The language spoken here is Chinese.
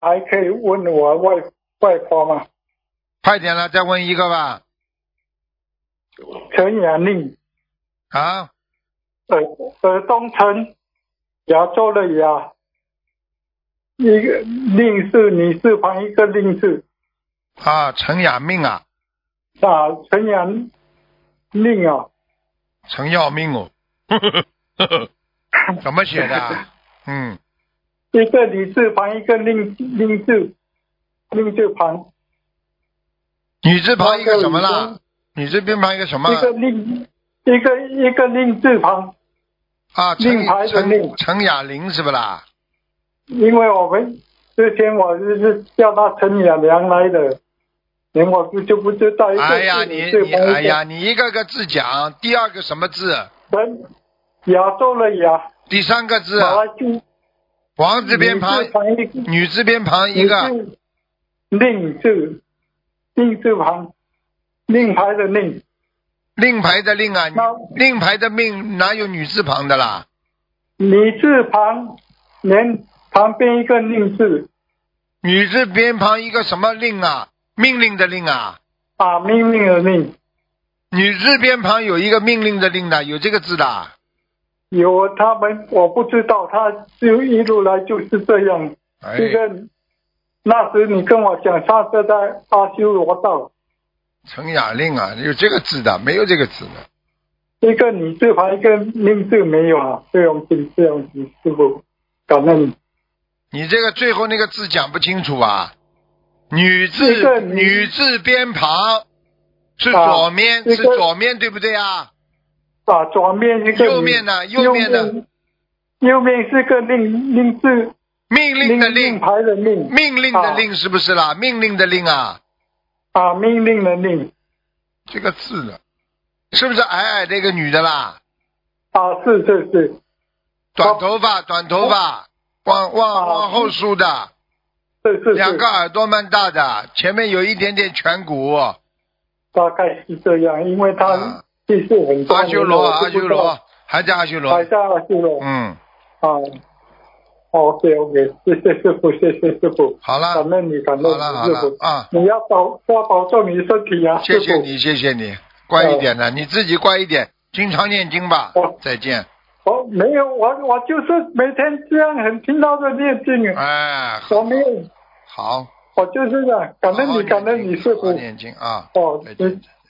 还可以问我外婆吗？ 快点了，再问一个吧。 陈雅令， 啊， 耳东陈，亚洲的亚，一个令是女字旁一个令字。 啊，陈雅命啊， 陈雅令啊， 陈要命哦，怎么写的啊？ 一个女字旁一个令字旁。 女字旁一个什么啦？女字边旁一个什么？ 一个令字旁。 啊， 令牌的令。 陈雅玲是不啦？ 因为我们之前我就是叫他陈雅良来的，连我就不知道。 哎呀，你一个个字讲，第二个什么字？ 亚洲的亚。 第三个字。王字边旁，女字边旁一个。 令字旁，令牌的令。 令牌的令啊，令牌的命哪有女字旁的啦？ 女字旁连旁边一个令字。 女字边旁一个什么令啊？命令的令啊？ 啊，命令的令。 女字边旁有一个命令的令的，有这个字的？ 有，他们我不知道，他就一路来就是这样。这个那时你跟我讲，他是在阿修罗道。 陈雅令啊，有这个字的，没有这个字的。 一个女字旁，一个令字没有啊，这样子，师傅，感恩。 你这个最后那个字讲不清楚啊，女字边旁是左面，是左面对不对啊？ 啊，左面一个。 右面呢？右面呢？ 右面是个令字。 命令的令。 令牌的令。 命令的令是不是啦？命令的令啊。 啊，命令的令。 这个字呢，是不是矮矮的一个女的啦？ 啊，是。 短头发，往后梳的。 是。 两个耳朵蛮大的，前面有一点点颧骨。 大概是这样，因为他技术很多。 阿修罗，还在阿修罗。 OK， 谢谢师傅，谢谢师傅。 好了， 感恩你师傅啊！ 你要保重你身体啊！ 谢谢你，乖一点的，你自己乖一点，经常念经吧。再见。 没有，我就是每天这样很勤劳的念经。 哎， 我没有。 好。 我就是这样，感恩你师傅。 念经啊。 哦， 再见。